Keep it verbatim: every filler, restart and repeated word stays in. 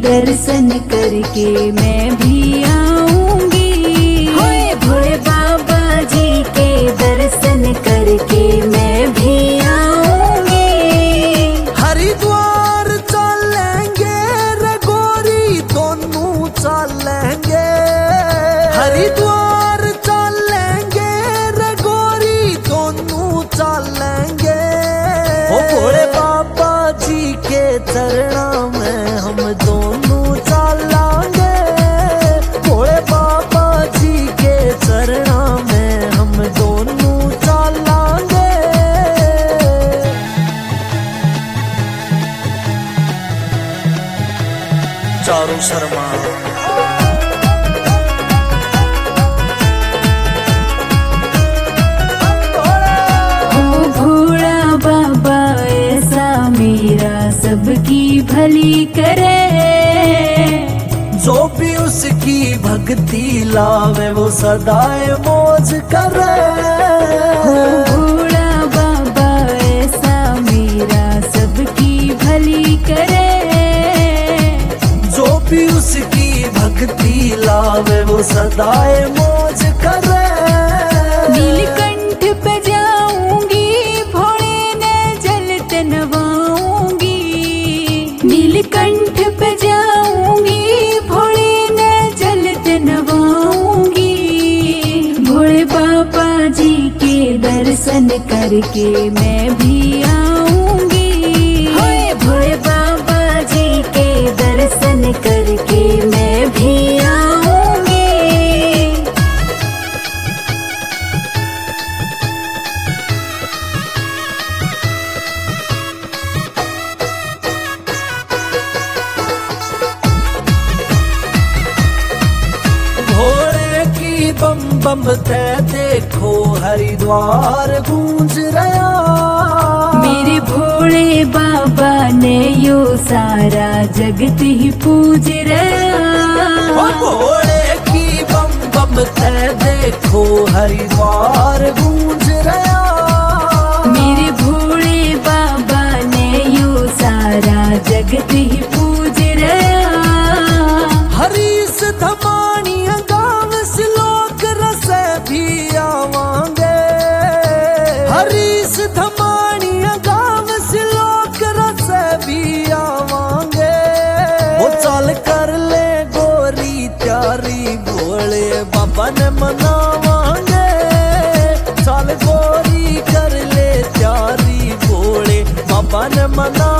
दर्शन करके मैं भी आऊंगी। होए भोले बाबा जी के दर्शन करके मैं भी आऊंगी। हरिद्वार चलेंगे रे गोरी दोनों चलेंगे। हरिद्वार चलेंगे रे गोरी दोनों चलेंगे। ओ भोले बाबा जी के चरणों में हम दोनों चलेंगे। भोले बाबा जी के चरणों में हम दोनों चलेंगे। चारू शर्मा सबकी भली करे। जो भी उसकी भक्ति लावे वो सदाए मौज करे। भोला बाबा ऐसा मेरा सबकी भली करे। जो भी उसकी भक्ति लावे वो सदाए मौज करे। नीलकंठ पे जाऊंगी भोले ने जल तनवाऊंगी। नीलकंठ पे जाऊंगी भोले ने जल तनवाऊंगी। भोले बाबा जी के दर्शन करके मैं भी आऊंगी। होए भोले बाबा जी के दर्शन करके मैं भी आऊंगी। बम बम ते देखो हरिद्वार गूंज रहा। मेरे भोले बाबा ने यो सारा जगत ही पूज रहा। भोले की बम बम ते देखो हरिद्वार गूंज रहा। मेरे भोले बाबा ने यो सारा जगत ही पूज रहा। हरीश धमानिया गाँव से लोग रस भी आवांगे। हरीश धमानिया गाँव से लोग रस भी आवांगे। वो चल कर ले गोरी त्यारी भोले बाबा ने मनावांगे। चल गोरी कर ले त्यारी भोले बाबा ने मना